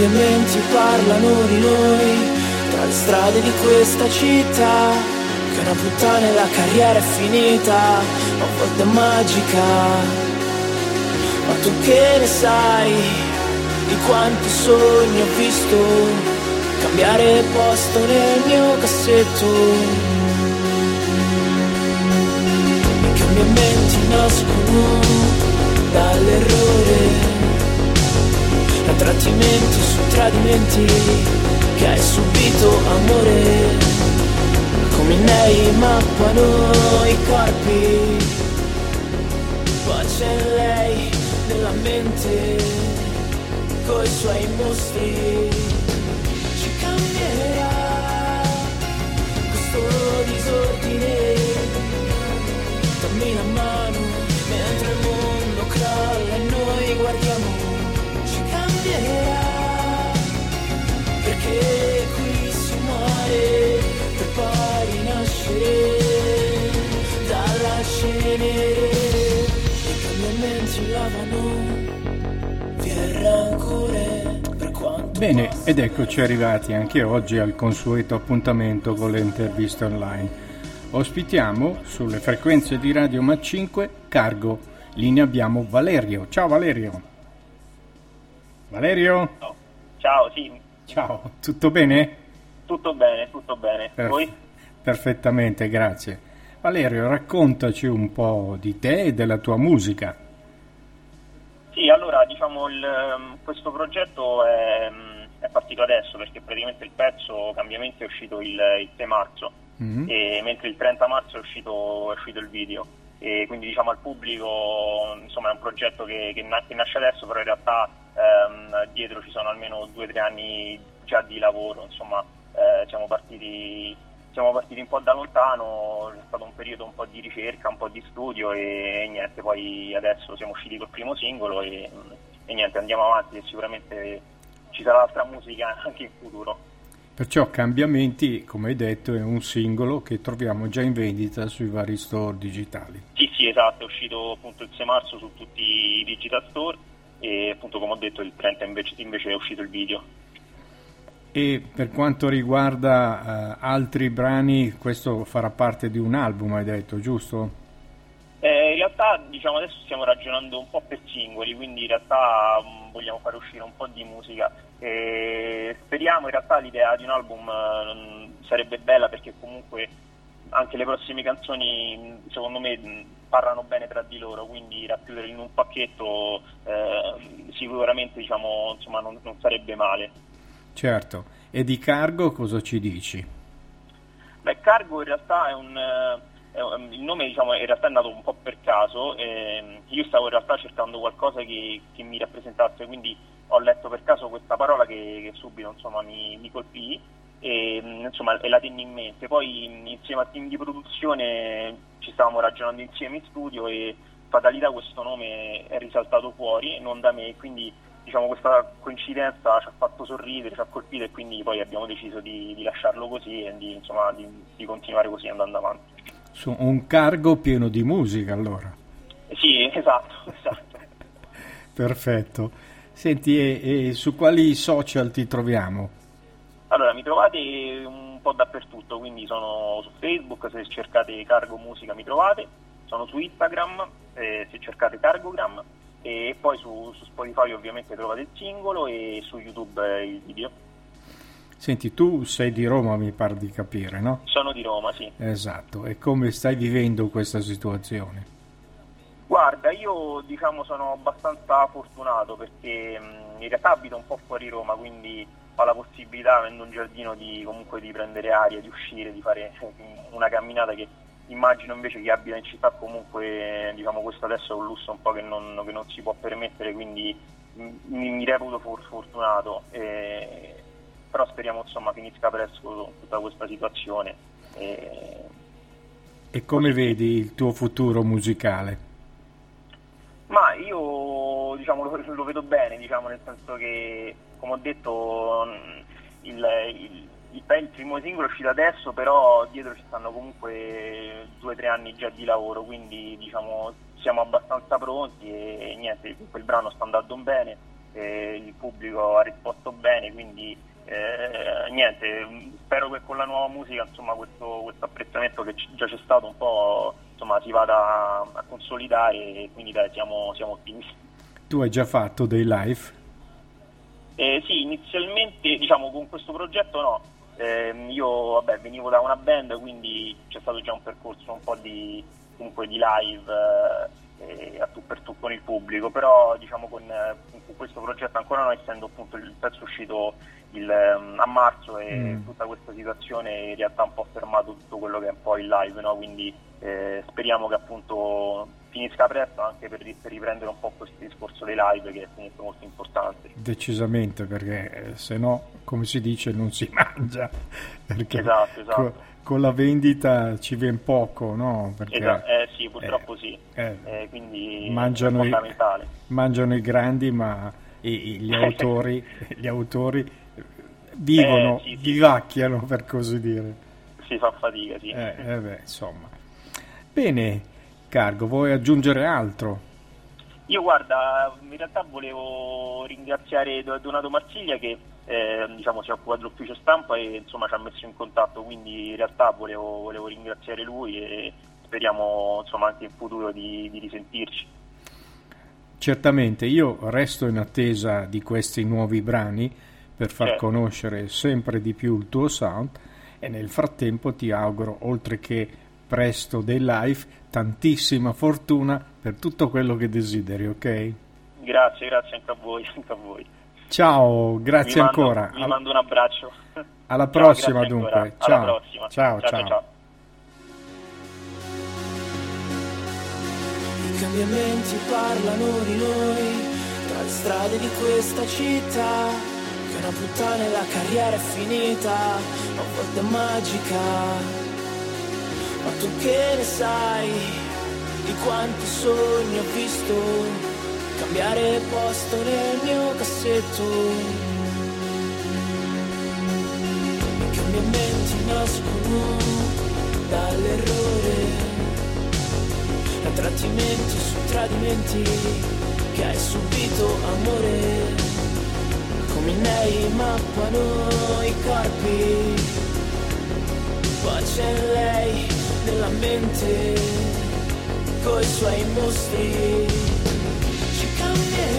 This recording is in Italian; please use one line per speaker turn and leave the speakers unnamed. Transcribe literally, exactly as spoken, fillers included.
cambiamenti parlano di noi, tra le strade di questa città, che una puttana e la carriera è finita, ma a volte è magica. Ma tu che ne sai di quanti sogni ho visto cambiare posto nel mio cassetto? I cambiamenti nascono dall'errore, da trattimenti su tradimenti che hai subito, amore. Come i miei mappano i corpi, poi c'è lei nella mente coi suoi mostri. Ci cambierà questo disordine, dammi la mano mentre il mondo crolla e noi guardiamo. Perché qui si muore per poi rinascere dalla cenere. I cambiamenti lavano via il rancore per quanto.
Bene, ed eccoci arrivati anche oggi al consueto appuntamento con le interviste online. Ospitiamo sulle frequenze di Radio Ma cinque Cargo. Lì ne abbiamo Valerio. Ciao Valerio. Valerio?
No. Ciao, sì.
Ciao, tutto bene?
Tutto bene, tutto bene.
Perf-
Voi?
Perfettamente, grazie. Valerio, raccontaci un po' di te e della tua musica.
Sì, allora, diciamo, il, questo progetto è, è partito adesso, perché praticamente il pezzo Cambiamenti è uscito il, il sei marzo, mm-hmm. e mentre il trenta marzo è uscito, è uscito il video. E quindi, diciamo, al pubblico, insomma, è un progetto che, che, na- che nasce adesso, però in realtà ehm, dietro ci sono almeno due o tre anni già di lavoro, insomma, eh, siamo partiti siamo partiti un po' da lontano, c'è stato un periodo un po' di ricerca, un po' di studio e, e niente, poi adesso siamo usciti col primo singolo e, e niente, andiamo avanti e sicuramente ci sarà altra musica anche in futuro.
Perciò Cambiamenti, come hai detto, è un singolo che troviamo già in vendita sui vari store digitali.
Sì, sì, esatto, è uscito appunto il sei marzo su tutti i digital store e appunto, come ho detto, il trenta invece, invece è uscito il video.
E per quanto riguarda uh, altri brani, questo farà parte di un album, hai detto, giusto?
Eh, in realtà, diciamo, adesso stiamo ragionando un po' per singoli, quindi in realtà mh, vogliamo fare uscire un po' di musica. E speriamo, in realtà l'idea di un album mh, sarebbe bella, perché comunque anche le prossime canzoni, secondo me, mh, parlano bene tra di loro, quindi racchiuderli in un pacchetto eh, sicuramente, diciamo, insomma, non, non sarebbe male.
Certo. E di Cargo cosa ci dici?
Beh, Cargo in realtà è un... il nome, diciamo, in realtà è nato un po' per caso. Eh, io stavo in realtà cercando qualcosa che, che mi rappresentasse, quindi ho letto per caso questa parola che, che subito, insomma, mi, mi colpì e, insomma, e la tenni in mente. Poi insieme al team di produzione ci stavamo ragionando insieme in studio e fatalità questo nome è risaltato fuori, non da me, quindi, diciamo, questa coincidenza ci ha fatto sorridere, ci ha colpito e quindi poi abbiamo deciso di, di lasciarlo così e di, insomma, di, di continuare così andando avanti.
Su un cargo pieno di musica, allora.
Sì, esatto, esatto.
Perfetto. Senti, e, e su quali social ti troviamo?
Allora, mi trovate un po' dappertutto, quindi sono su Facebook, se cercate Cargo Musica mi trovate, sono su Instagram, eh, se cercate Cargogram, e poi su, su Spotify ovviamente trovate il singolo e su YouTube eh, il video.
Senti, tu sei di Roma, mi pare di capire, no?
Sono di Roma, sì.
Esatto. E come stai vivendo questa situazione?
Guarda, io, diciamo, sono abbastanza fortunato perché mh, in realtà abito un po' fuori Roma, quindi ho la possibilità, avendo un giardino, di comunque di prendere aria, di uscire, di fare una camminata che immagino invece chi abita in città comunque, diciamo, questo adesso è un lusso un po' che non, che non si può permettere, quindi mi, mi reputo for, fortunato. E, però speriamo, insomma, finisca presto tutta questa situazione. E,
e come
così.
Vedi il tuo futuro musicale?
Ma io, diciamo, lo, lo vedo bene, diciamo, nel senso che, come ho detto, il, il, il, il primo singolo è uscito adesso, però dietro ci stanno comunque due o tre anni già di lavoro, quindi, diciamo, siamo abbastanza pronti e niente, quel brano sta andando bene eh, il pubblico ha risposto bene, quindi eh, niente, spero che con la nuova musica insomma questo, questo apprezzamento che c- già c'è stato un po' insomma si vada a, a consolidare, e quindi dai, siamo, siamo ottimisti.
Tu hai già fatto dei live?
Eh, sì, inizialmente diciamo con questo progetto no, eh, io vabbè venivo da una band, quindi c'è stato già un percorso un po' di, comunque, di live eh, a tu per tu con il pubblico, però diciamo con, con questo progetto ancora non essendo appunto il pezzo uscito il, a marzo e mm. tutta questa situazione in realtà ha un po' fermato tutto quello che è un po' il live, no? Quindi eh, speriamo che appunto finisca presto anche per, per riprendere un po' questo discorso dei live, che è comunque molto importante.
Decisamente, perché eh, se no, come si dice, non si mangia, perché
esatto, esatto.
Con, con la vendita ci viene poco, no? Perché,
esatto. Eh sì, purtroppo
eh,
sì,
eh,
eh, quindi
mangiano
è fondamentale.
I, mangiano i grandi, ma i, gli autori gli autori vivono,
eh, sì,
vivacchiano, sì. Per così dire.
Si fa fatica, sì.
Eh, eh beh, insomma. Bene, Cargo, vuoi aggiungere altro?
Io guarda, in realtà volevo ringraziare Donato Marsiglia che eh, diciamo si occupa dell'ufficio stampa e insomma ci ha messo in contatto, quindi in realtà volevo, volevo ringraziare lui e speriamo insomma anche in futuro di, di risentirci.
Certamente, io resto in attesa di questi nuovi brani per far
certo.
conoscere sempre di più il tuo sound, e nel frattempo ti auguro, oltre che presto dei live, tantissima fortuna per tutto quello che desideri, ok?
Grazie, grazie anche a voi, anche a voi.
Ciao, grazie
vi mando,
ancora.
Vi mando un abbraccio.
Alla prossima, ciao, dunque.
Ancora.
Ciao.
Alla prossima.
Ciao,
ciao,
ciao.
ciao, ciao.
I cambiamenti parlano di noi, tra le strade di questa città, che una puttana e la carriera è finita, a volte è magica. Ma tu che ne sai di quanti sogni ho visto cambiare posto nel mio cassetto? I cambiamenti nascono dall'errore, da trattimenti su tradimenti che hai subito, amore. Come i nei mappano i corpi, poi c'è lei nella mente coi suoi mostri. Ci cambierà